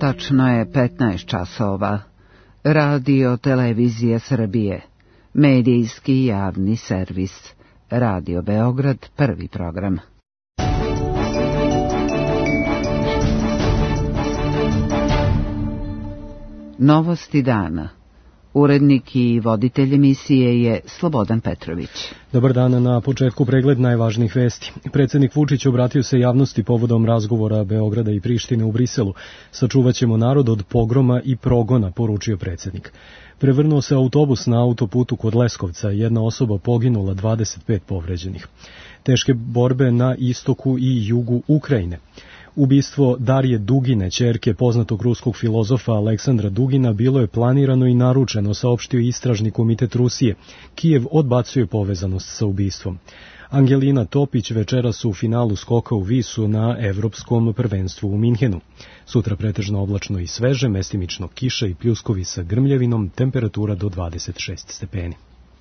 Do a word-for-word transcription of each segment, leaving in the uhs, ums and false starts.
Tačno je petnaest časova. Radio Televizije Srbije. Medijski javni servis. Radio Beograd, prvi program. Novosti dana. Urednik i voditelj emisije je Slobodan Petrović. Dobar dan, na početku pregled najvažnijih vesti. Predsjednik Vučić obratio se javnosti povodom razgovora Beograda i Prištine u Briselu. Sačuvaćemo narod od pogroma i progona, poručio predsjednik. Prevrnuo se autobus na autoputu kod Leskovca, jedna osoba poginula, dvadeset pet povređenih. Teške borbe na istoku i jugu Ukrajine. Ubistvo Darije Dugine, ćerke poznatog ruskog filozofa Aleksandra Dugina, bilo je planirano i naručeno, saopštio istražni komitet Rusije. Kijev odbacuje povezanost sa ubistvom. Angelina Topić večeras u finalu skoka u Visu na Evropskom prvenstvu u Minhenu. Sutra pretežno oblačno i sveže, mestimično kiša i pljuskovi sa grmljavinom, temperatura do dvadeset šest stepeni.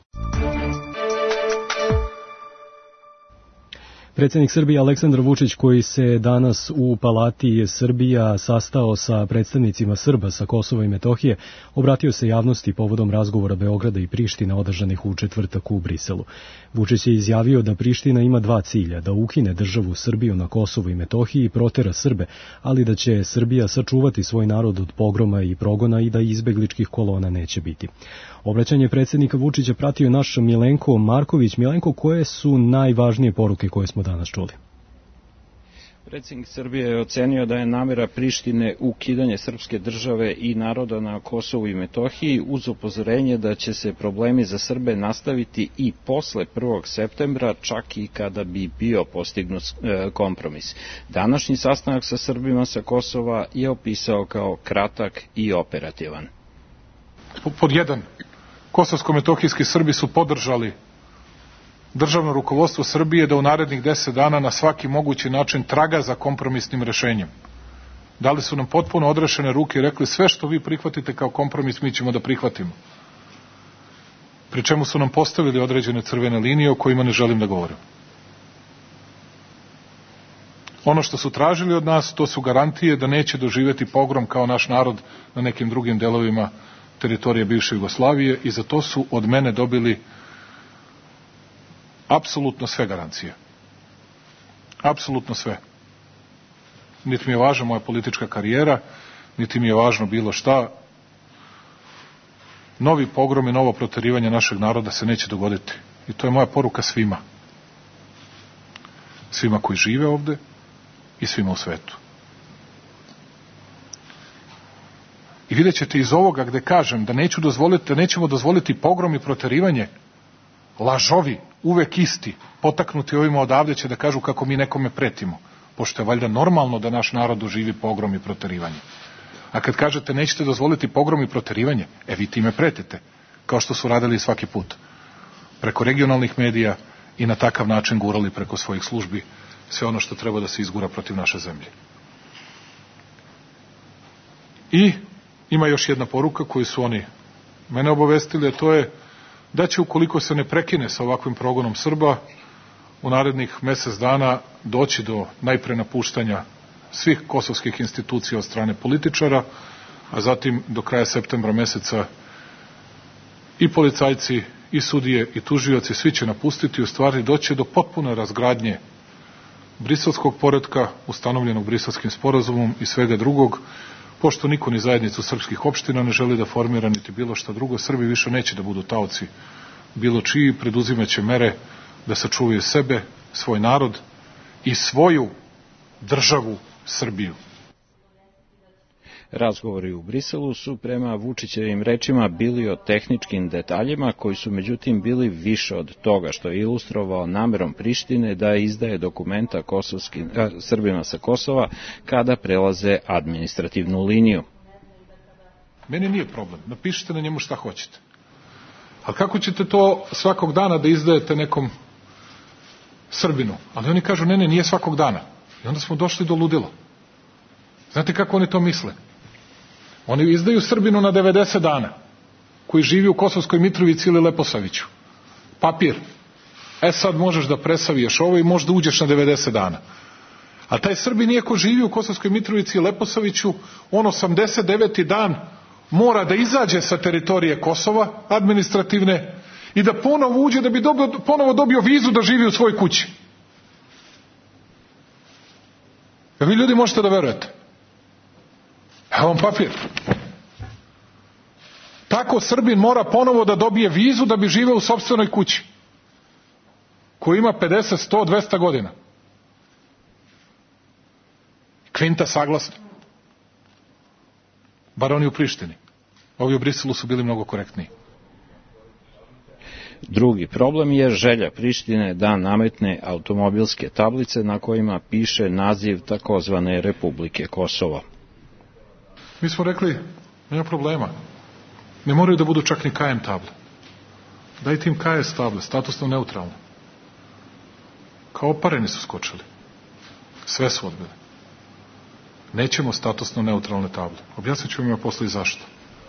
Predsjednik Srbije Aleksandar Vučić, koji se danas u Palati Srbija sastao sa predstavnicima Srba sa Kosova i Metohije, obratio se javnosti povodom razgovora Beograda i Prištine održanih u četvrtak u Briselu. Vučić je izjavio da Priština ima dva cilja, da ukine državu Srbiju na Kosovu i Metohiji i protera Srbe, ali da će Srbija sačuvati svoj narod od pogroma i progona i da izbegličkih kolona neće biti. Obraćanje predsjednika Vučića pratio naš Milenko Marković. Milenko, koje su najvažnije poruke koje smo danas čuli? Predsjednik Srbije je ocenio da je namjera Prištine ukidanje srpske države i naroda na Kosovu i Metohiji, uz upozorenje da će se problemi za Srbe nastaviti i posle prvog septembra, čak i kada bi bio postignut kompromis. Današnji sastanak sa Srbima sa Kosova je opisao kao kratak i operativan. Pod jedan, kosovsko-metohijski Srbi su podržali državno rukovodstvo Srbije da u narednih deset dana na svaki mogući način traga za kompromisnim rešenjem. Dali su nam potpuno odrešene ruke i rekli sve što vi prihvatite kao kompromis mi ćemo da prihvatimo. Pri čemu su nam postavili određene crvene linije o kojima ne želim da govorim. Ono što su tražili od nas, to su garantije da neće doživjeti pogrom kao naš narod na nekim drugim delovima teritorije bivše Jugoslavije i za to su od mene dobili apsolutno sve garancije. Apsolutno sve. Niti mi je važna moja politička karijera, niti mi je važno bilo šta. Novi pogrom i novo proterivanje našeg naroda se neće dogoditi. I to je moja poruka svima. Svima koji žive ovde i svima u svetu. I vidjet ćete iz ovoga gde kažem da, neću dozvoliti, da nećemo dozvoliti pogrom i proterivanje, lažovi, uvek isti, potaknuti ovima odavde će da kažu kako mi nekome pretimo, pošto je valjda normalno da naš narod doživi pogrom i proterivanje. A kad kažete nećete dozvoliti pogrom i proterivanje, e vi time pretite, kao što su radili svaki put. Preko regionalnih medija i na takav način gurali preko svojih službi sve ono što treba da se izgura protiv naše zemlje. I ima još jedna poruka koju su oni mene obavestili, a to je da će, ukoliko se ne prekine sa ovakvim progonom Srba, u narednih mesec dana doći do najpre napuštanja svih kosovskih institucija od strane političara, a zatim do kraja septembra meseca i policajci, i sudije, i tužioci, svi će napustiti, u stvari doći do potpune razgradnje briselskog poretka, ustanovljenog Briselskim sporazumom i svega drugog, pošto niko ni zajednicu srpskih opština ne želi da formira niti bilo šta drugo, Srbi više neće da budu taoci bilo čiji, preduzimaće mere da sačuvaju sebe, svoj narod i svoju državu Srbiju. Razgovori u Briselu su prema Vučićevim rečima bili o tehničkim detaljima koji su međutim bili više od toga, što je ilustrovao namerom Prištine da izdaje dokumenta kosovskim, a, Srbima sa Kosova kada prelaze administrativnu liniju. Meni nije problem, napišite na njemu šta hoćete. Ali kako ćete to svakog dana da izdajete nekom Srbinu? Ali oni kažu ne, ne, nije svakog dana. I onda smo došli do ludila. Znate kako oni to misle? Oni izdaju Srbinu na devedeset dana, koji živi u Kosovskoj Mitrovici ili Leposaviću. Papir. E sad možeš da presaviješ ovo i možda uđeš na devedeset dana. A taj Srbin, iako živi u Kosovskoj Mitrovici i Leposaviću, on osamdeset deveti dan mora da izađe sa teritorije Kosova, administrativne, i da ponovo uđe, da bi dobio, ponovo dobio vizu da živi u svojoj kući. A vi ljudi možete da verujete? Evo vam papir. Tako Srbin mora ponovo da dobije vizu da bi živeo u sopstvenoj kući, koji ima pedeset, sto, dvesta godina. Kvinta saglasna. Bar oni u Prištini. Ovi u Briselu su bili mnogo korektniji. Drugi problem je želja Prištine da nametne automobilske tablice na kojima piše naziv takozvane Republike Kosovo. Mi smo rekli, nema problema. Ne moraju da budu čak ni K M table. Dajte im K S table, statusno neutralne. Kao opareni su skočili. Sve su odbili. Nećemo statusno neutralne table. Objasnit ću vam ja posle i zašto.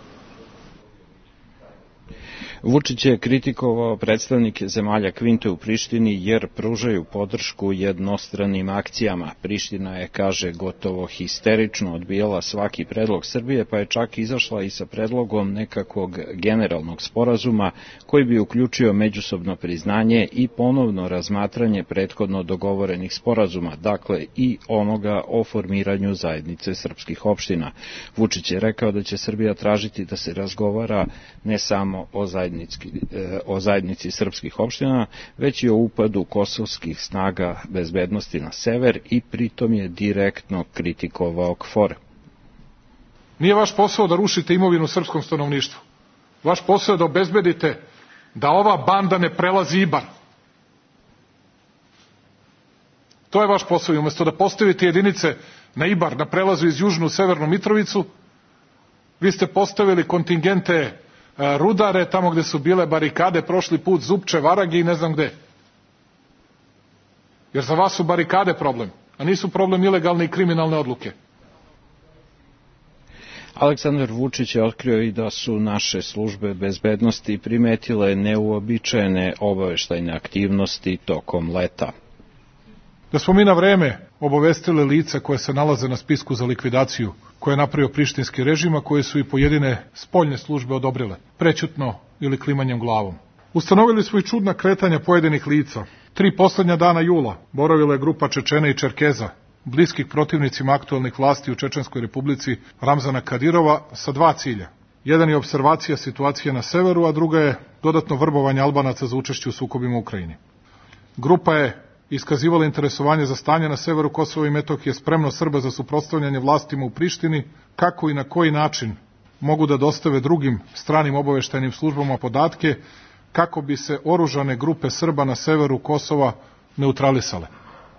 Vučić je kritikovao predstavnike zemalja Kvinte u Prištini jer pružaju podršku jednostranim akcijama. Priština je, kaže, gotovo histerično odbijala svaki predlog Srbije, pa je čak izašla i sa predlogom nekakvog generalnog sporazuma koji bi uključio međusobno priznanje i ponovno razmatranje prethodno dogovorenih sporazuma, dakle i onoga o formiranju zajednice srpskih opština. Vučić je rekao da će Srbija tražiti da se razgovara ne samo o zajednici o zajednici srpskih opština, već i o upadu kosovskih snaga bezbednosti na sever i pritom je direktno kritikovao KFOR. Nije vaš posao da rušite imovinu srpskom stanovništvu. Vaš posao je da obezbedite da ova banda ne prelazi Ibar. To je vaš posao i umesto da postavite jedinice na Ibar, na prelazu iz Južnu u Severnu Mitrovicu, vi ste postavili kontingente rudare, tamo gde su bile barikade, prošli put Zupče, Varagi i ne znam gde. Jer za vas su barikade problem, a nisu problem ilegalne i kriminalne odluke. Aleksandar Vučić je otkrio i da su naše službe bezbednosti primetile neuobičajene obaveštajne aktivnosti tokom leta. Da smo mi na vreme obavestili lica koje se nalaze na spisku za likvidaciju koje je napravio prištinski režim, a koje su i pojedine spoljne službe odobrile, prećutno ili klimanjem glavom. Ustanovili smo i čudna kretanja pojedinih lica. Tri poslednja dana jula boravila je grupa Čečena i Čerkeza, bliskih protivnicima aktuelnih vlasti u Čečenskoj Republici Ramzana Kadirova, sa dva cilja. Jedan je observacija situacije na severu, a druga je dodatno vrbovanje Albanaca za učešće u sukobima u Ukrajini. Grupa je iskazivala interesovanje za stanje na severu Kosova i Metohije, spremno Srba za suprotstavljanje vlastima u Prištini, kako i na koji način mogu da dostave drugim stranim obaveštajnim službama podatke kako bi se oružane grupe Srba na severu Kosova neutralisale.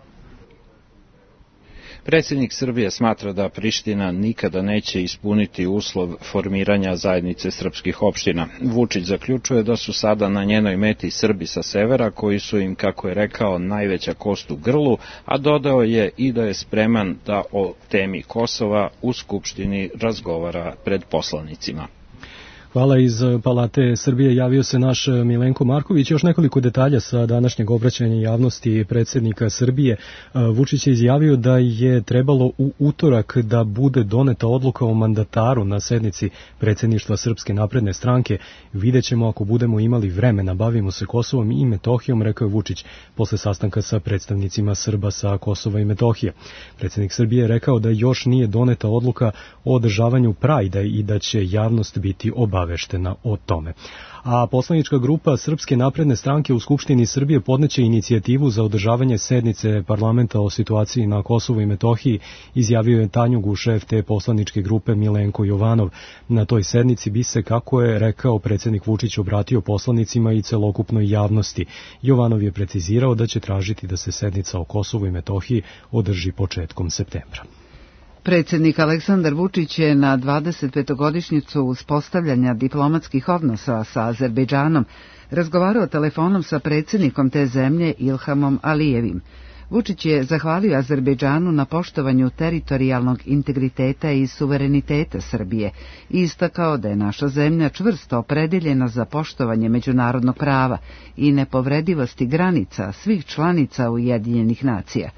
Predsjednik Srbije smatra da Priština nikada neće ispuniti uslov formiranja zajednice srpskih opština. Vučić zaključuje da su sada na njenoj meti Srbi sa severa, koji su im, kako je rekao, najveća kost u grlu, a dodao je i da je spreman da o temi Kosova u Skupštini razgovara pred poslanicima. Hvala. Iz Palate Srbije javio se naš Milenko Marković. Još nekoliko detalja sa današnjeg obraćanja javnosti predsjednika Srbije. Vučić je izjavio da je trebalo u utorak da bude doneta odluka o mandataru na sednici predsjedništva Srpske napredne stranke. Vidjet ćemo ako budemo imali vremena, bavimo se Kosovom i Metohijom, rekao je Vučić posle sastanka sa predstavnicima Srba sa Kosova i Metohije. Predsjednik Srbije je rekao da još nije doneta odluka o održavanju Prajda i da će javnost biti obaveštena o tome. A poslanička grupa Srpske napredne stranke u Skupštini Srbije podneće inicijativu za održavanje sednice parlamenta o situaciji na Kosovu i Metohiji, izjavio je Tanjugu, šef te poslaničke grupe Milenko Jovanov. Na toj sednici bi se, kako je rekao predsjednik Vučić, obratio poslanicima i celokupnoj javnosti. Jovanov je precizirao da će tražiti da se sednica o Kosovu i Metohiji održi početkom septembra. Predsjednik Aleksandar Vučić je na dvadeset petogodišnjicu uspostavljanja diplomatskih odnosa sa Azerbejdžanom razgovarao telefonom sa predsjednikom te zemlje Ilhamom Alijevim. Vučić je zahvalio Azerbejdžanu na poštovanju teritorijalnog integriteta i suvereniteta Srbije i istakao da je naša zemlja čvrsto opredeljena za poštovanje međunarodnog prava i nepovredivosti granica svih članica Ujedinjenih nacija.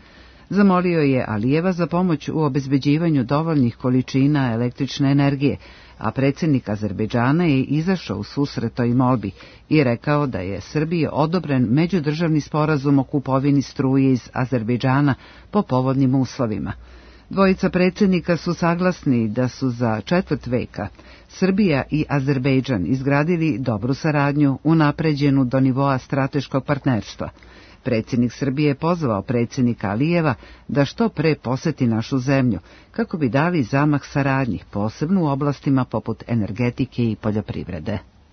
Zamolio je Alijeva za pomoć u obezbeđivanju dovoljnih količina električne energije, a predsjednik Azerbejdžana je izašao u susret toj molbi i rekao da je Srbiji odobren međudržavni sporazum o kupovini struje iz Azerbejdžana po povoljnim uslovima. Dvojica predsjednika su saglasni da su za četvrt veka Srbija i Azerbejdžan izgradili dobru saradnju, unapređenu do nivoa strateškog partnerstva. Predsjednik Srbije je pozvao predsjednika Alijeva da što pre poseti našu zemlju, kako bi dali zamah saradnji, posebno u oblastima poput energetike i poljoprivrede.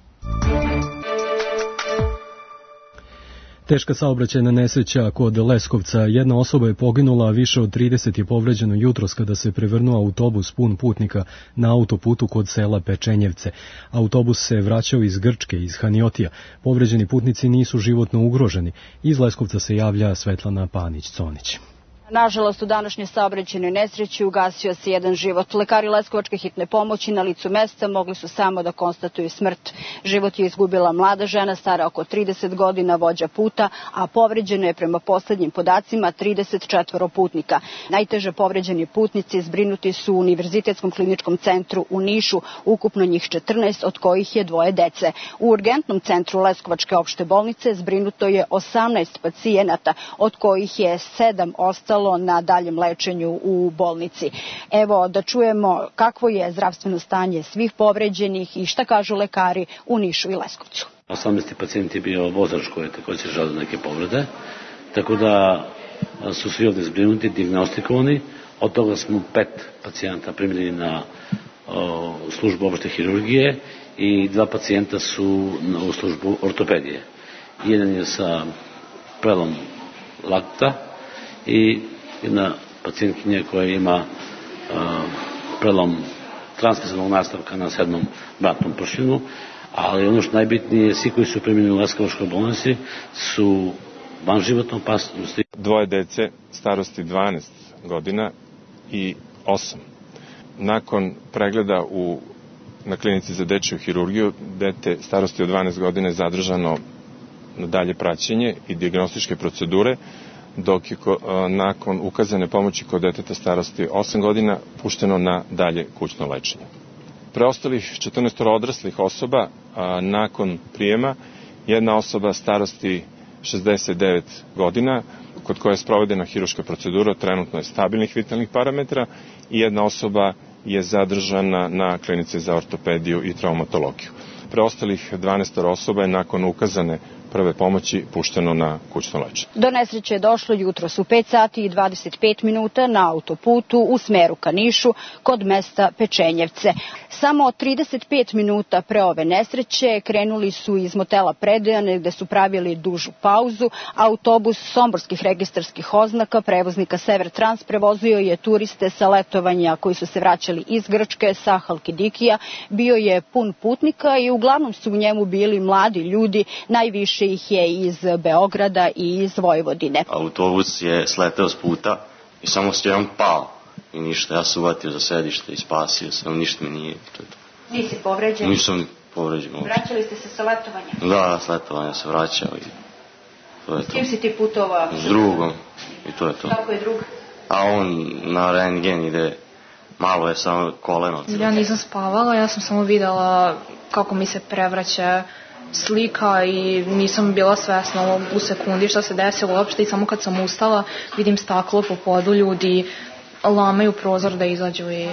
Teška saobraćajna nesreća kod Leskovca. Jedna osoba je poginula, a više od trideset je povređeno jutros kada se prevrnuo autobus pun putnika na autoputu kod sela Pečenjevce. Autobus se vraćao iz Grčke, iz Haniotija. Povređeni putnici nisu životno ugroženi. Iz Leskovca se javlja Svetlana Panić-Conić. Nažalost, u današnjoj saobraćajnoj nesreći ugasio se jedan život. Lekari Leskovačke hitne pomoći na licu mesta mogli su samo da konstatuju smrt. Život je izgubila mlada žena, stara oko trideset godina, vođa puta, a povređeno je prema poslednjim podacima trideset četvoro putnika. Najteže povređeni putnici zbrinuti su u Univerzitetskom kliničkom centru u Nišu, ukupno njih četrnaest, od kojih je dvoje dece. U urgentnom centru Leskovačke opšte bolnice zbrinuto je osamnaest pacijenata, od kojih je sedam ostalo na daljem lečenju u bolnici. Evo da čujemo kakvo je zdravstveno stanje svih povređenih i šta kažu lekari u Nišu i Leskovcu. osamnaesti pacijent je bio vozač koji je također žalio neke povrede, tako da su svi ovdje zbrinuti, dijagnostikovani. Od toga smo pet pacijenta primili na o, službu opšte hirurgije i dva pacijenta su u službu ortopedije. Jedan je sa prelom lakta i jedna pacijentkinja koja ima uh, prelom transverzalnog nastavka na sedmom vratnom pršinu, ali ono što najbitnije, svi koji su primljeni u Leskovačkoj bolnici su van životne opasnosti. Dvoje dece starosti dvanaest godina i osam. Nakon pregleda u, na klinici za dečju hirurgiju, dete starosti od dvanaest godina je zadržano na dalje praćenje i dijagnostičke procedure, dok je nakon ukazane pomoći kod deteta starosti osam godina pušteno na dalje kućno lečenje. Preostalih četrnaest odraslih osoba a, nakon prijema, jedna osoba starosti šezdeset devet godina, kod koje je sprovedena hirurška procedura, trenutno je stabilnih vitalnih parametra, i jedna osoba je zadržana na klinici za ortopediju i traumatologiju. Preostalih dvanaest osoba je nakon ukazane prve pomoći pušteno na kućno lečenje. Do nesreće je došlo jutros u pet sati i dvadeset pet minuta na autoputu u smeru ka Nišu kod mesta Pečenjevce. Samo trideset pet minuta pre ove nesreće krenuli su iz motela Predejane gde su pravili dužu pauzu. Autobus somborskih registarskih oznaka prevoznika Sever Trans prevozio je turiste sa letovanja koji su se vraćali iz Grčke sa Halkidikija. Bio je pun putnika i uglavnom su u njemu bili mladi ljudi, najviše ih je iz Beograda i iz Vojvodine. Autobus je sleteo s puta i samo se jedan pao i ništa. Ja sam uvatio za sedište i spasio sam, ništa mi nije. Nisi povređen? Nisam povređen. Vraćali ste se sa letovanja? Da, s letovanja se vraćao i to je to. S kim si ti putovao? S drugom i to je to. Kako je drug? A on na rengen ide, malo je samo koleno. Ja nisam spavala, ja sam samo videla kako mi se prevraća slika i nisam bila svesna u sekundi šta se desilo uopšte, i samo kad sam ustala vidim staklo po podu, ljudi lamaju prozor da izađu i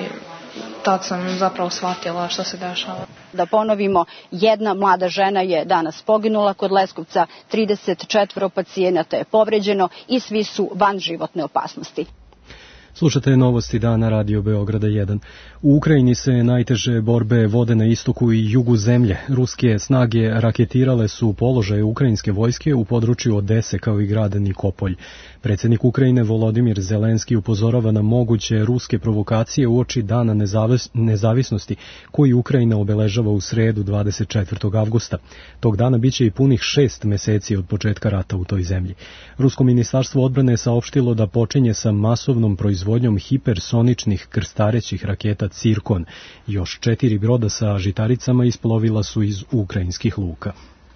tad sam zapravo shvatila šta se dešava. Da ponovimo, jedna mlada žena je danas poginula kod Leskovca, trideset četvoro pacijenata je povređeno i svi su van životne opasnosti. Slušate novosti dana Radio Beograda jedan. U Ukrajini se najteže borbe vode na istoku i jugu zemlje. Ruske snage raketirale su položaje ukrajinske vojske u području Odese kao i grada Nikopolj. Predsjednik Ukrajine Volodimir Zelenski upozorava na moguće ruske provokacije uoči dana nezavis, nezavisnosti koji Ukrajina obeležava u sredu dvadeset četvrtog avgusta. Tog dana biće i punih šest meseci od početka rata u toj zemlji. Rusko ministarstvo odbrane je saopštilo da počinje sa masovnom proizvodnjom hipersoničnih krstarećih raketa Cirkon. Još četiri broda sa žitaricama isplovila su iz ukrajinskih luka.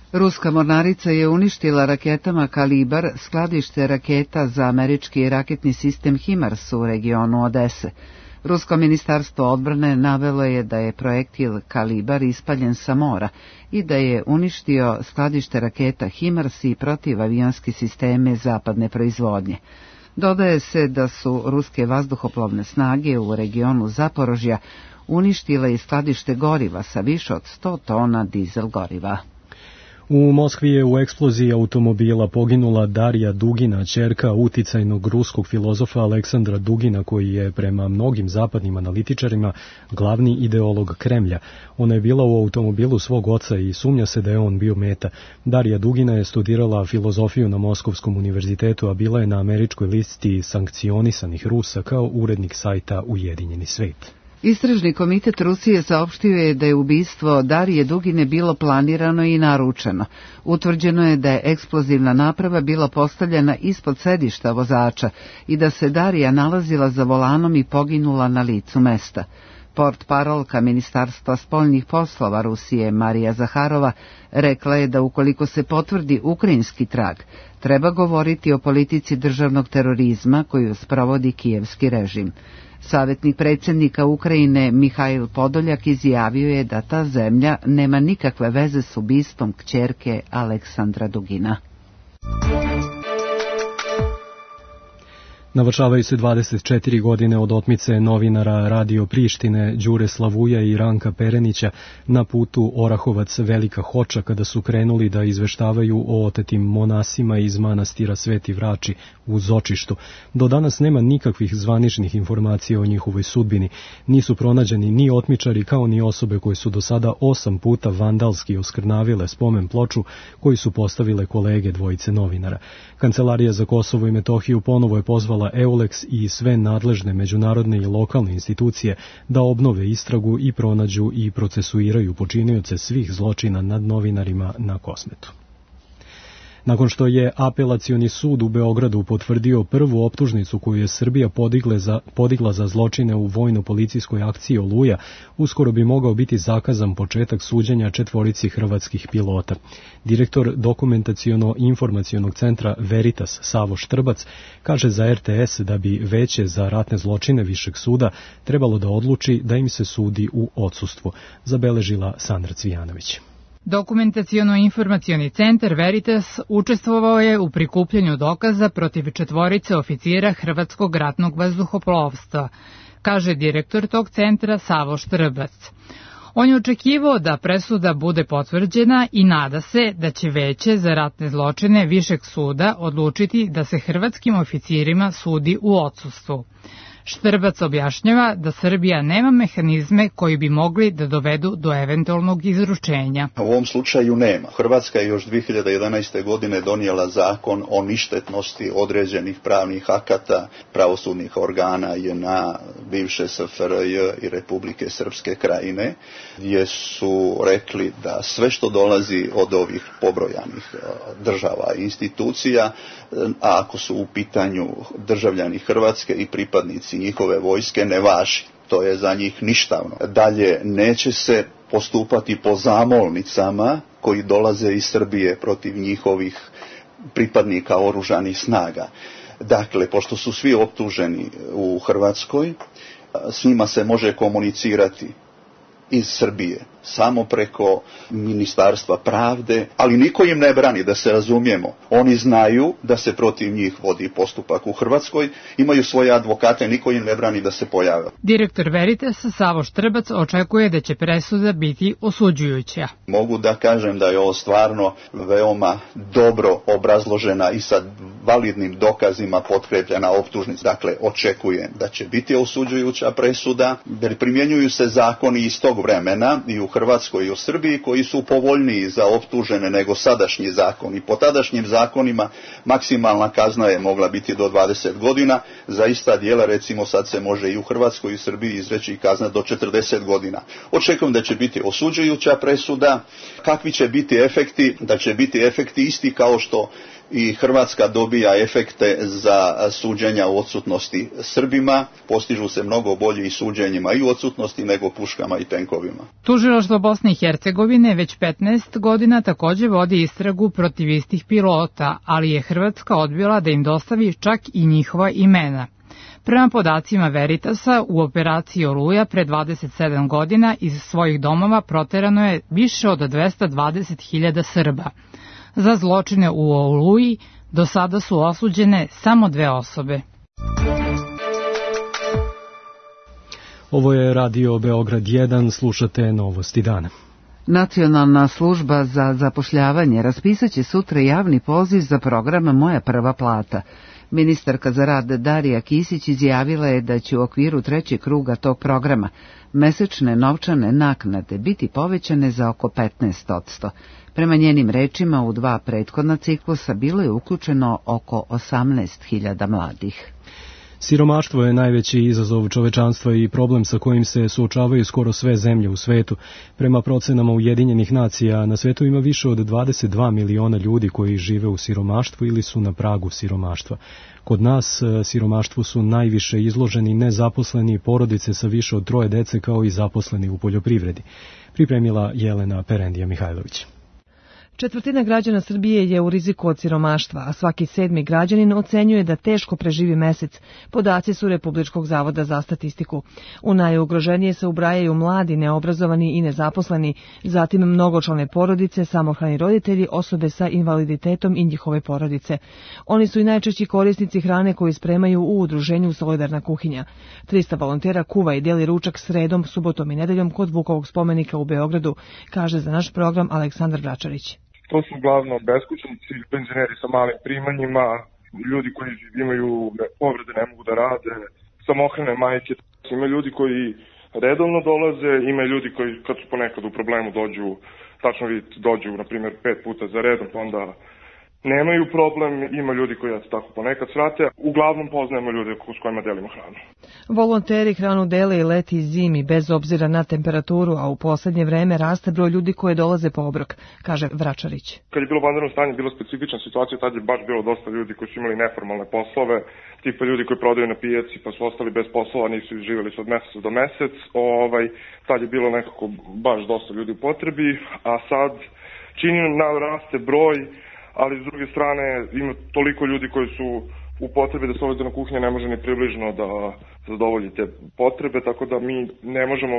Ruska mornarica je uništila raketama Kalibar skladište raketa za američki raketni sistem HIMARS u regionu Odese. Rusko ministarstvo odbrane navelo je da je projektil Kalibar ispaljen sa mora i da je uništio skladište raketa HIMARS i protivavionske sisteme zapadne proizvodnje. Dodaje se da su ruske vazduhoplovne snage u regionu Zaporožja uništile i skladište goriva sa više od sto tona dizel goriva. U Moskvi je u eksploziji automobila poginula Darija Dugina, ćerka uticajnog ruskog filozofa Aleksandra Dugina, koji je prema mnogim zapadnim analitičarima glavni ideolog Kremlja. Ona je bila u automobilu svog oca i sumnja se da je on bio meta. Darija Dugina je studirala filozofiju na Moskovskom univerzitetu, a bila je na američkoj listi sankcionisanih Rusa kao urednik sajta Ujedinjeni svet. Istražni komitet Rusije saopštio je da je ubistvo Darije Dugine bilo planirano i naručeno. Utvrđeno je da je eksplozivna naprava bila postavljena ispod sedišta vozača i da se Darija nalazila za volanom i poginula na licu mesta. Portparolka Ministarstva spoljnih poslova Rusije Marija Zaharova rekla je da ukoliko se potvrdi ukrajinski trag, treba govoriti o politici državnog terorizma koju sprovodi kijevski režim. Savjetnik predsjednika Ukrajine Mihajl Podoljak izjavio je da ta zemlja nema nikakve veze s ubistvom kćerke Aleksandra Dugina. Navršavaju se dvadeset četiri godine od otmice novinara Radio Prištine Đure Slavuja i Ranka Perenića na putu Orahovac-Velika Hoča, kada su krenuli da izveštavaju o otetim monasima iz manastira Sveti Vrači u Zočištu. Do danas nema nikakvih zvaničnih informacija o njihovoj sudbini. Nisu pronađeni ni otmičari kao ni osobe koje su do sada osam puta vandalski oskrnavile spomen ploču koju su postavile kolege dvojice novinara. Kancelarija za Kosovo i Metohiju ponovo je pozvala EULEX i sve nadležne međunarodne i lokalne institucije da obnove istragu i pronađu i procesuiraju počinioce svih zločina nad novinarima na Kosmetu. Nakon što je apelacioni sud u Beogradu potvrdio prvu optužnicu koju je Srbija podigla za, podigla za zločine u vojno-policijskoj akciji Oluja, uskoro bi mogao biti zakazan početak suđenja četvorici hrvatskih pilota. Direktor dokumentaciono-informacionog centra Veritas Savo Štrbac kaže za R T S da bi Veće za ratne zločine Višeg suda trebalo da odluči da im se sudi u odsustvu, zabeležila Sandra Cvijanović. Dokumentaciono-informacioni centar Veritas učestvovao je u prikupljanju dokaza protiv četvorice oficira Hrvatskog ratnog vazduhoplovstva, kaže direktor tog centra Savo Štrbac. On je očekivao da presuda bude potvrđena i nada se da će Veće za ratne zločine Višeg suda odlučiti da se hrvatskim oficirima sudi u odsustvu. Štrbac objašnjava da Srbija nema mehanizme koji bi mogli da dovedu do eventualnog izručenja. U ovom slučaju nema. Hrvatska je još dve hiljade jedanaeste. godine donijela zakon o ništetnosti određenih pravnih akata pravosudnih organa J N A, bivše S F R J i Republike Srpske Krajine, gdje su rekli da sve što dolazi od ovih pobrojanih država i institucija, a ako su u pitanju državljani Hrvatske i pripadnici njihove vojske, ne važi. To je za njih ništavno. Dalje, neće se postupati po zamolnicama koji dolaze iz Srbije protiv njihovih pripadnika oružanih snaga. Dakle, pošto su svi optuženi u Hrvatskoj, s njima se može komunicirati iz Srbije, samo preko Ministarstva pravde, ali niko im ne brani, da se razumijemo. Oni znaju da se protiv njih vodi postupak u Hrvatskoj, imaju svoje advokate, niko im ne brani da se pojave. Direktor Veritas Savo Štrbac očekuje da će presuda biti osuđujuća. Mogu da kažem da je ovo stvarno veoma dobro obrazložena i sa validnim dokazima potkrepljena optužnica. Dakle, očekujem da će biti osuđujuća presuda, jer primjenjuju se zakoni iz tog vremena i u Hrvatskoj i u Srbiji koji su povoljniji za optužene nego sadašnji zakoni. Po tadašnjim zakonima maksimalna kazna je mogla biti do dvadeset godina, za ista djela recimo sad se može i u Hrvatskoj i u Srbiji izreći kazna do četrdeset godina. Očekujem da će biti osuđujuća presuda. Kakvi će biti efekti? Da će biti efekti isti kao što i Hrvatska dobija efekte za suđenja u odsutnosti Srbima, postižu se mnogo bolji suđenjima i u odsutnosti nego puškama i tenkovima. Tužilaštvo Bosne i Hercegovine već petnaest godina takođe vodi istragu protiv istih pilota, ali je Hrvatska odbila da im dostavi čak i njihova imena. Prema podacima Veritasa, u operaciji Oluja pre dvadeset sedam godina iz svojih domova proterano je više od dvesta dvadeset hiljada Srba. Za zločine u Oluji do sada su osuđene samo dve osobe. Ovo je Radio Beograd jedan, slušate Novosti dana. Nacionalna služba za zapošljavanje raspisaće sutra javni poziv za program Moja prva plata. Ministarka za rad Darija Kisić izjavila je da će u okviru trećeg kruga tog programa mesečne novčane naknade biti povećane za oko petnaest posto. Prema njenim rečima, u dva prethodna ciklusa bilo je uključeno oko osamnaest hiljada mladih. Siromaštvo je najveći izazov čovečanstva i problem sa kojim se suočavaju skoro sve zemlje u svetu. Prema procenama Ujedinjenih nacija, na svetu ima više od dvadeset dva miliona ljudi koji žive u siromaštvu ili su na pragu siromaštva. Kod nas siromaštvu su najviše izloženi nezaposleni porodice sa više od troje dece kao i zaposleni u poljoprivredi. Pripremila Jelena Perendija Mihajlović. Četvrtina građana Srbije je u riziku od siromaštva, a svaki sedmi građanin ocenjuje da teško preživi mesec. Podaci su Republičkog zavoda za statistiku. U najugroženije se ubrajaju mladi, neobrazovani i nezaposleni, zatim mnogočlane porodice, samohrani roditelji, osobe sa invaliditetom i njihove porodice. Oni su i najčešći korisnici hrane koju spremaju u udruženju Solidarna kuhinja. trista volontera kuva i deli ručak sredom, subotom i nedeljom kod Vukovog spomenika u Beogradu, kaže za naš program Aleksandar Vračarić. To su uglavnom beskućnici, penzioneri sa malim primanjima, ljudi koji imaju povrede, ne mogu da rade, samohrane majke. Ima ljudi koji redovno dolaze, ima ljudi koji kad su ponekad u problemu dođu, tačno vidite, dođu na primjer pet puta za redom, pa onda nemaju problem, ima ljudi koji ja tako ponekad svrate, uglavnom poznajemo ljude s kojima delimo hranu. Volonteri hranu dele i leti i zimi bez obzira na temperaturu, a u poslednje vreme raste broj ljudi koji dolaze po obrok, kaže Vračarić. Kad je bilo vanredno stanje, bilo specifična situacija, tad je baš bilo dosta ljudi koji su imali neformalne poslove, tipa ljudi koji prodaju na pijaci pa su ostali bez poslova, nisu živjeli od meseca do mesec, ovaj, tad je bilo nekako baš dosta ljudi u potrebi, a sad čini nam raste broj, ali s druge strane ima toliko ljudi koji su u potrebi da Solidarna kuhinja ne može ni približno da zadovolji te potrebe, tako da mi ne možemo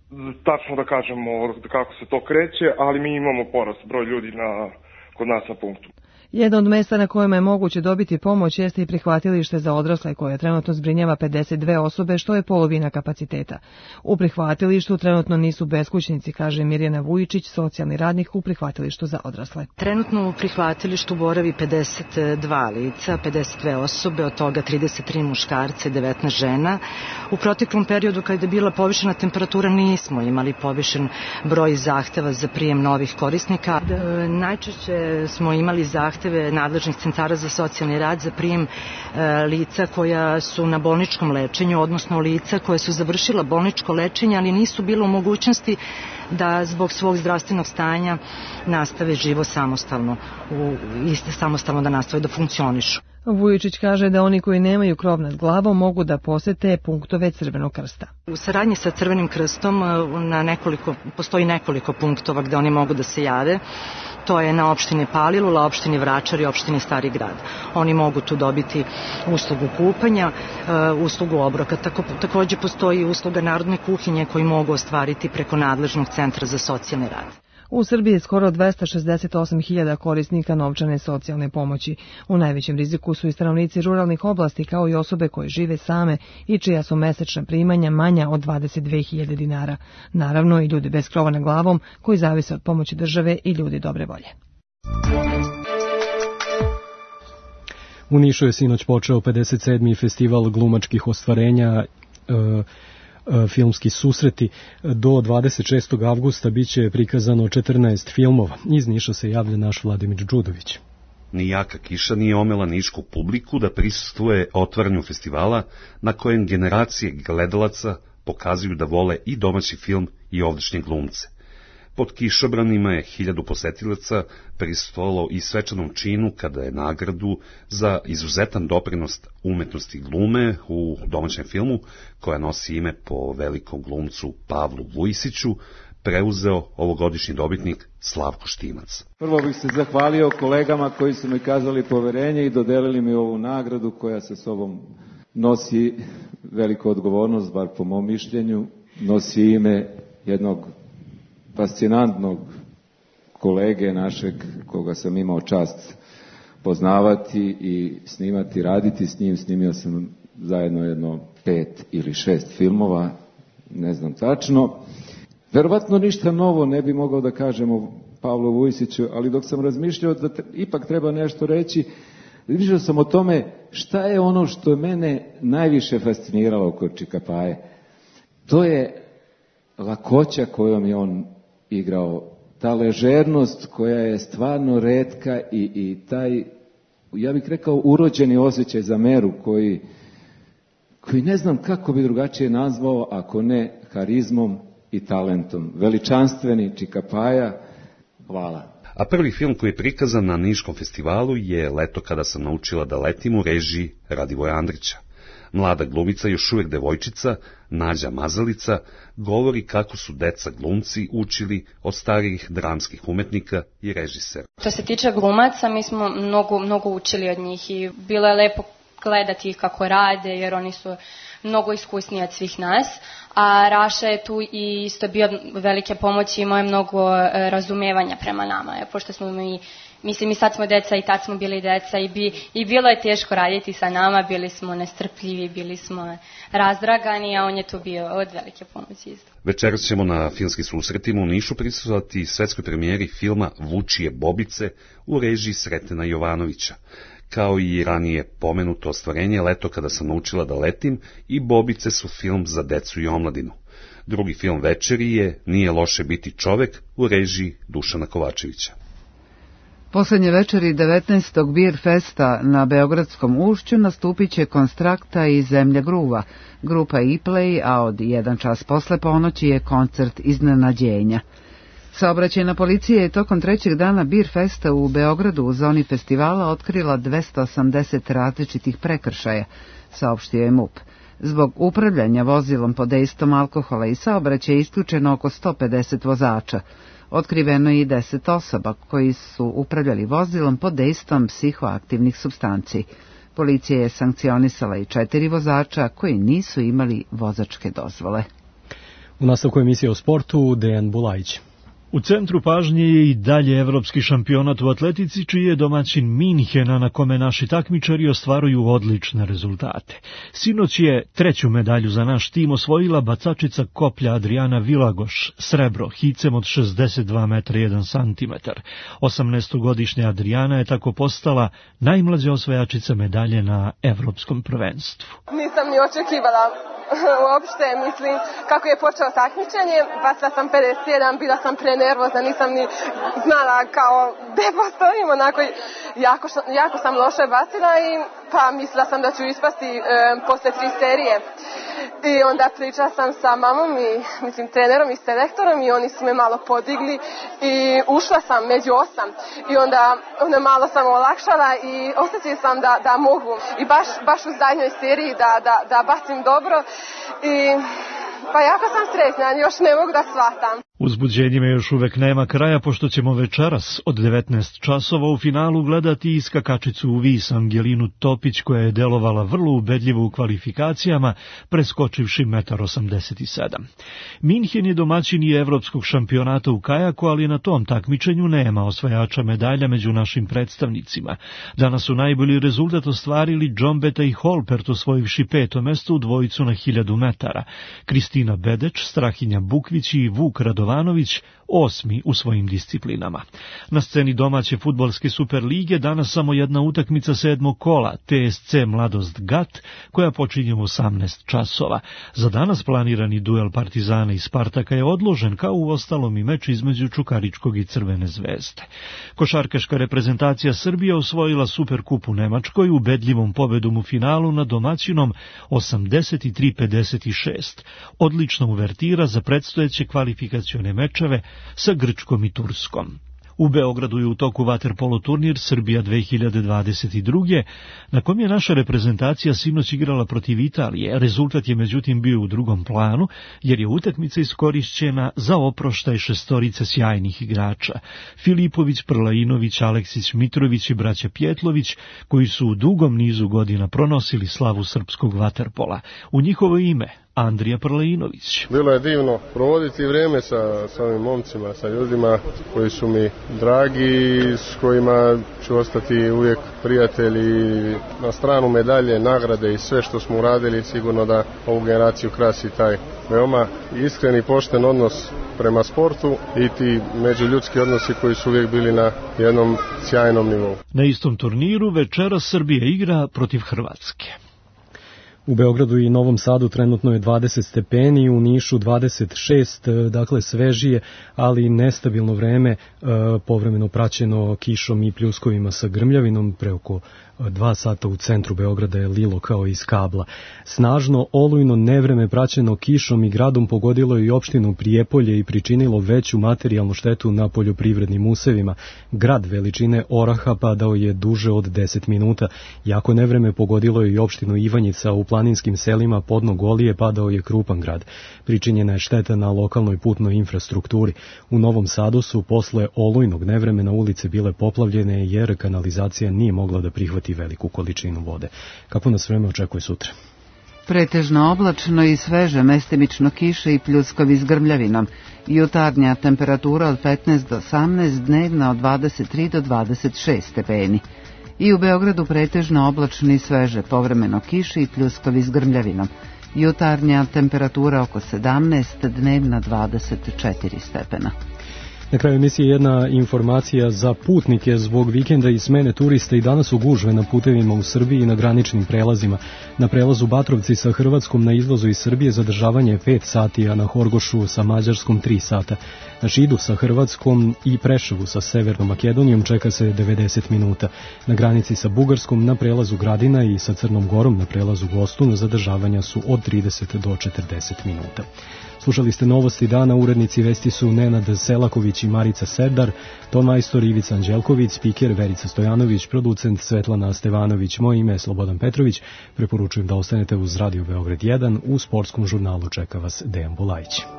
tačno da kažemo kako se to kreće, ali mi imamo porast broj ljudi na, kod nas na punktu. Jedno od mesta na kojima je moguće dobiti pomoć jeste i prihvatilište za odrasle koje trenutno zbrinjava pedeset dve osobe, što je polovina kapaciteta. U prihvatilištu trenutno nisu beskućnici, kaže Mirjana Vujičić, socijalni radnik u prihvatilištu za odrasle. Trenutno u prihvatilištu boravi pedeset dva lica, pedeset dve osobe, od toga trideset tri muškarce, devetnaest žena. U proteklom periodu kada je bila povišena temperatura nismo imali povišen broj zahteva za prijem novih korisnika. Najčešće smo imali zahteve nadležnih centara za socijalni rad za prijem e, lica koja su na bolničkom lečenju, odnosno lica koja su završila bolničko lečenje, ali nisu bilo u mogućnosti da zbog svog zdravstvenog stanja nastave život samostalno, u, iste samostalno da nastave da funkcionišu. Vujičić kaže da oni koji nemaju krov nad glavom mogu da posete punktove Crvenog krsta. U saradnji sa Crvenim krstom na nekoliko, postoji nekoliko punktova gde oni mogu da se jave. To je na opštini Palilula, opštini Vračar i opštini Stari grad. Oni mogu tu dobiti uslugu kupanja, uslugu obroka. Tako, takođe postoji usluga Narodne kuhinje koji mogu ostvariti preko nadležnog centra za socijalni rad. U Srbiji je skoro dvesta šezdeset osam hiljada korisnika novčane socijalne pomoći. U najvećem riziku su i stanovnici ruralnih oblasti kao i osobe koje žive same i čija su mesečna primanja manja od dvadeset dve hiljade dinara. Naravno i ljudi bez krova nad glavom koji zavise od pomoći države i ljudi dobre volje. U Nišu je sinoć počeo pedeset sedmi festival glumačkih ostvarenja e, filmski susreti. Do dvadeset šestog avgusta biće prikazano četrnaest filmova. Iz Niša se javlja naš Vladimir Đudović. Ni jaka kiša nije omela nišku publiku da prisustvuje otvaranju festivala na kojem generacije gledalaca pokazuju da vole i domaći film i ovdašnje glumce. Pod kišobranima je hiljadu posetilaca prisustvovalo i svečanom činu kada je nagradu za izuzetan doprinos umetnosti glume u domaćem filmu, koja nosi ime po velikom glumcu Pavlu Vujsiću, preuzeo ovogodišnji dobitnik Slavko Štimac. Prvo bih se zahvalio kolegama koji su mi kazali poverenje i dodelili mi ovu nagradu koja sa sobom nosi veliku odgovornost, bar po mom mišljenju, nosi ime jednog fascinantnog kolege našeg, koga sam imao čast poznavati i snimati, raditi s njim. Snimio sam zajedno jedno pet ili šest filmova, ne znam tačno. Verovatno ništa novo ne bi mogao da kažem o Pavlu Vujsiću, ali dok sam razmišljao da te, ipak treba nešto reći, razmišljao sam o tome šta je ono što je mene najviše fasciniralo kod Čikapaje. To je lakoća kojom je on igrao, ta ležernost koja je stvarno retka i, i taj, ja bih rekao, urođeni osjećaj za meru koji, koji ne znam kako bi drugačije nazvao, ako ne harizmom i talentom. Veličanstveni Čikapaja, hvala. A prvi film koji je prikazan na Niškom festivalu je Leto kada sam naučila da letim u režiji Radivoja Andrića. Mlada glumica, još uvijek devojčica, Nađa Mazalica, govori kako su deca glumci učili od starijih dramskih umetnika i režisera. Što se tiče glumaca, mi smo mnogo, mnogo učili od njih i bilo je lepo gledati ih kako rade, jer oni su mnogo iskusniji od svih nas, a Raša je tu i isto bio velike pomoći, imao je mnogo razumevanja prema nama, pošto smo mi, mislim i sad smo deca i tad smo bili deca i, bi, i bilo je teško raditi sa nama, bili smo nestrpljivi, bili smo razdragani, a on je tu bio od velike pomoći isto. Večeras ćemo na filmskim susretima u Nišu prisustvovati svetskoj premijeri filma Vučije Bobice u režiji Sretena Jovanovića. Kao i ranije pomenuto ostvarenje Leto kada sam naučila da letim i Bobice su film za decu i omladinu. Drugi film večeri je Nije loše biti čovek u režiji Dušana Kovačevića. Poslednje večeri devetnaestog Bir Festa na Beogradskom ušću nastupit će Konstrakta i Zemlja gruva, grupa E-Play, a od jedan čas posle ponoći je koncert Iznenađenja. Saobraćajna policija je tokom trećeg dana Bir Festa u Beogradu u zoni festivala otkrila dvesta osamdeset različitih prekršaja, saopštio je MUP. Zbog upravljanja vozilom pod dejstvom alkohola i saobraćaja je isključeno oko sto pedeset vozača. Otkriveno je i deset osoba koji su upravljali vozilom pod dejstvom psihoaktivnih supstanci. Policija je sankcionisala i četiri vozača koji nisu imali vozačke dozvole. U nastavku emisije o sportu Dejan Bulajić. U centru pažnje je i dalje evropski šampionat u atletici, čiji je domaćin Minhena, na kome naši takmičari ostvaruju odlične rezultate. Sinoć je treću medalju za naš tim osvojila bacačica koplja Adriana Vilagoš, srebro, hicem od šezdeset dva metra jedan santimetar. osamnaestogodišnja Adriana je tako postala najmlađa osvajačica medalje na evropskom prvenstvu. Nisam ni očekivala uopšte, mislim, kako je počeo takmičenje, bacila sam pedeset jedan, bila sam prenervozna, nisam ni znala kao gde postojim, onako jako, jako sam loše bacila i pa mislila sam da ću ispasti e, posle tri serije. I onda pričala sam sa mamom i, mislim, trenerom i selektorom i oni su me malo podigli i ušla sam među osam i onda, onda malo sam olakšala i osjetila sam da, da mogu i baš, baš u zadnjoj seriji da, da, da bacim dobro i pa jako sam sretna, još ne mogu da shvatam. Uzbuđenjima još uvek nema kraja, pošto ćemo večeras od devetnaest časova u finalu gledati i skakačicu u vis Angelinu Topić, koja je delovala vrlo ubedljivo u kvalifikacijama, preskočivši jedan osamdeset sedam. Minhen je domaćin i evropskog šampionata u kajaku, ali na tom takmičenju nema osvajača medalja među našim predstavnicima. Danas su najbolji rezultat ostvarili Džombeta i Holpert, osvojivši peto mesto u dvojicu na hiljadu metara. Kristina Bedeč, Strahinja Bukvić i Vuk Radovanović osmi u svojim disciplinama. Na sceni domaće fudbalske Superlige danas samo jedna utakmica sedmog kola, T S C Mladost Gat, koja počinje u osamnaest časova. Za danas planirani duel Partizana i Spartaka je odložen, kao u ostalom i meč između Čukaričkog i Crvene zvezde. Košarkaška reprezentacija Srbije osvojila Superkup u Nemačkoj ubedljivom pobedom u finalu nad domaćinom osamdeset tri pedeset šest. odlična uvertira za predstojeće kvalifikacione mečeve sa Grčkom i Turskom. U Beogradu je u toku vaterpolo turnir Srbija dve hiljade dvadeset druge. na kom je naša reprezentacija sinoć igrala protiv Italije. Rezultat je međutim bio u drugom planu, jer je utakmica iskorišćena za oproštaj šestorice sjajnih igrača. Filipović, Prlainović, Aleksić, Mitrović i braća Pjetlović, koji su u dugom nizu godina pronosili slavu srpskog vaterpola. U njihovo ime Andrija Prlainović. Bilo je divno provoditi vrijeme sa, sa ovim momcima, sa ljudima koji su mi dragi, s kojima ću ostati uvijek prijatelji. Na stranu medalje, nagrade i sve što smo uradili, sigurno da ovu generaciju krasi taj veoma iskren i pošten odnos prema sportu i ti međuljudski odnosi koji su uvijek bili na jednom sjajnom nivou. Na istom turniru večeras Srbija igra protiv Hrvatske. U Beogradu i Novom Sadu trenutno je dvadeset stepeni, u Nišu dvadeset šest, dakle svežije, ali nestabilno vreme, povremeno praćeno kišom i pljuskovima sa grmljavinom. Pre oko dva sata u centru Beograda je lilo kao iz kabla. Snažno olujno nevreme praćeno kišom i gradom pogodilo je i opštinu Prijepolje i pričinilo veću materijalnu štetu na poljoprivrednim usevima. Grad veličine oraha padao je duže od deset minuta. Jako nevreme pogodilo je i opštinu Ivanjica. U planinskim selima podno Golije padao je krupan grad. Pričinjena je šteta na lokalnoj putnoj infrastrukturi. U Novom Sadu su posle olujnog nevremena ulice bile poplavljene jer kanalizacija nije mogla da prihvati veliku količinu vode. Kako nas vreme očekuje sutra? Pretežno oblačno i sveže, mestimično kiše i pljuskovi s grmljavinom. Jutarnja temperatura od petnaest do osamnaest, dnevna od dvadeset tri do dvadeset šest stepeni. I u Beogradu pretežno oblačno i sveže, povremeno kiše i pljuskovi s grmljavinom. Jutarnja temperatura oko sedamnaest, dnevna dvadeset četiri stepena. Na kraju emisije jedna informacija za putnike zbog vikenda i smene turista. I danas su gužve na putevima u Srbiji i na graničnim prelazima. Na prelazu Batrovci sa Hrvatskom na izlazu iz Srbije zadržavanje je pet sati, a na Horgošu sa Mađarskom tri sata. Na Šidu sa Hrvatskom i Preševu sa Severnom Makedonijom čeka se devedeset minuta. Na granici sa Bugarskom na prelazu Gradina i sa Crnom Gorom na prelazu Gostun zadržavanja su od trideset do četrdeset minuta. Slušali ste novosti dana, urednici vesti su Nenad Selaković i Marica Serdar, ton majstor Ivica Anđelković, spiker Verica Stojanović, producent Svetlana Stevanović, moje ime je Slobodan Petrović. Preporučujem da ostanete uz Radio Beograd jedan, u sportskom žurnalu čeka vas Dejan Bulajić.